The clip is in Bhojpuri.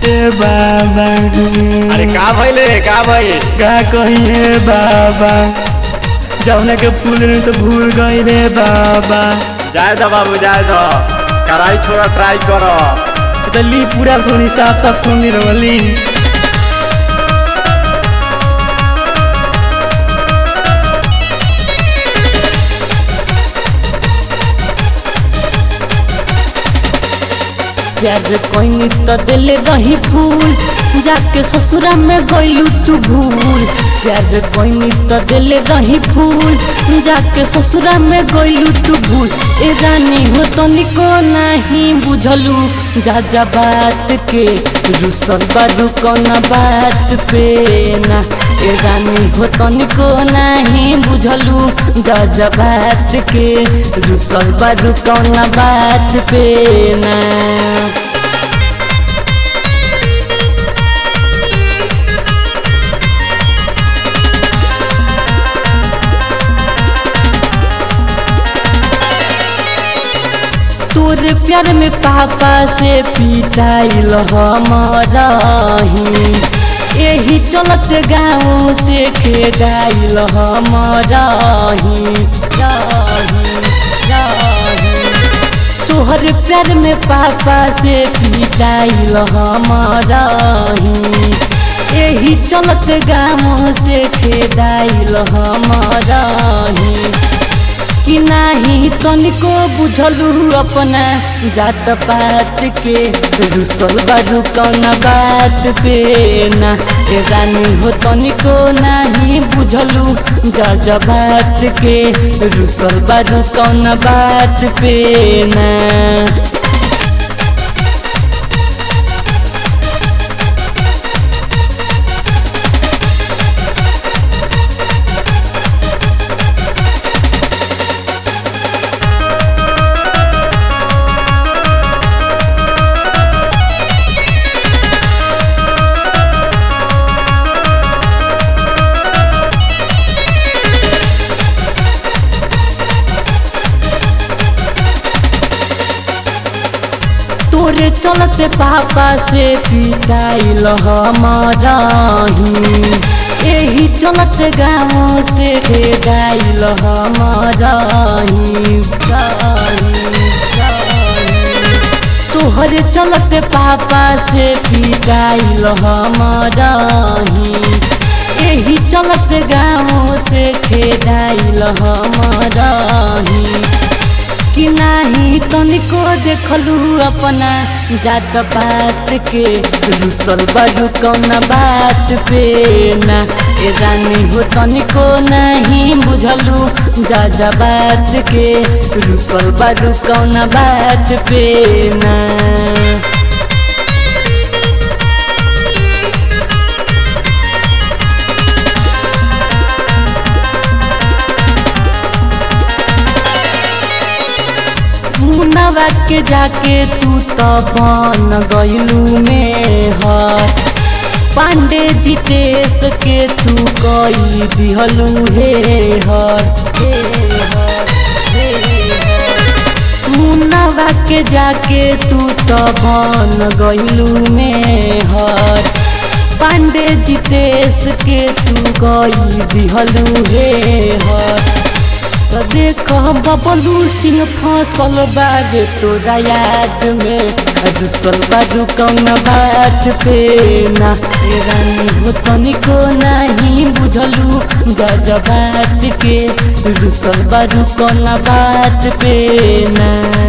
ए बाबा अरे का भइले का भइल का कहिए बाबा जौने के फूल नहीं तो भूल गई रे बाबा। जाए दो बाबू जाए दो कराई थोड़ा ट्राई करो। तो ली पूरा सुनी साफ साफ सुनी रोली। प्यार कोई तो दिल रही फूल जाके ससुरा में गइलू तू भूल। प्यार कोई तो दिल रही फूल जाके ससुरा में गइलू तू भूल। ए रानी हो तनिको नहीं बुझलू जा जा बात के रुसल बारू कौन बात पे ना। ए रानी हो तनिको नहीं बुझलू जा जा बात के रुसल बारू कौन बात पे ना। तोरे प्यार में पापा से पिटाइल हमारा यही चलत गाँव से खेदाइल हमारा तोहर प्यार में पापा से पिटाइल हमारा यही चलत गाँव से खेदाइल हमारा कि नहीं तनिको बुझलू अपना जात पात के रुसल बारू कौन बात पे ना। ए रानी हो तनिको नहीं बुझलू जा जा बात के रुसल बारू कौन बात पे ना। तोरे चलते पापा से पिटाइल हमारा यही चलत गाँव से खेदाइल हमारा तोहरे चलते पापा से पिटाइल हमारा यही चलत गाँव से खेदाइल हमारा कि नहीं तनिको देखलू अपना जात पात के रुसल बारू कौन बात पे ना। ए रानी हो तनिको नहीं बुझलू जा जा बात के रुसल बारू कौन बात पे ना। मुन्नावा के जाके तू तो बन गइलू में हर पांडे जितेश के तू कई दिहलू हे हर मुन्नावा के जाके तू तो बन गइलू में हर पांडे जितेश के तू कई दिहलू हे हर। देख बबलू सिंह फसल बारे तोरा याद में रुसल बारू कौन बात पे ना। ए रानी हो तनिको नहीं बुझलू जा जा बात के रुसल बारू कौन बात पे ना।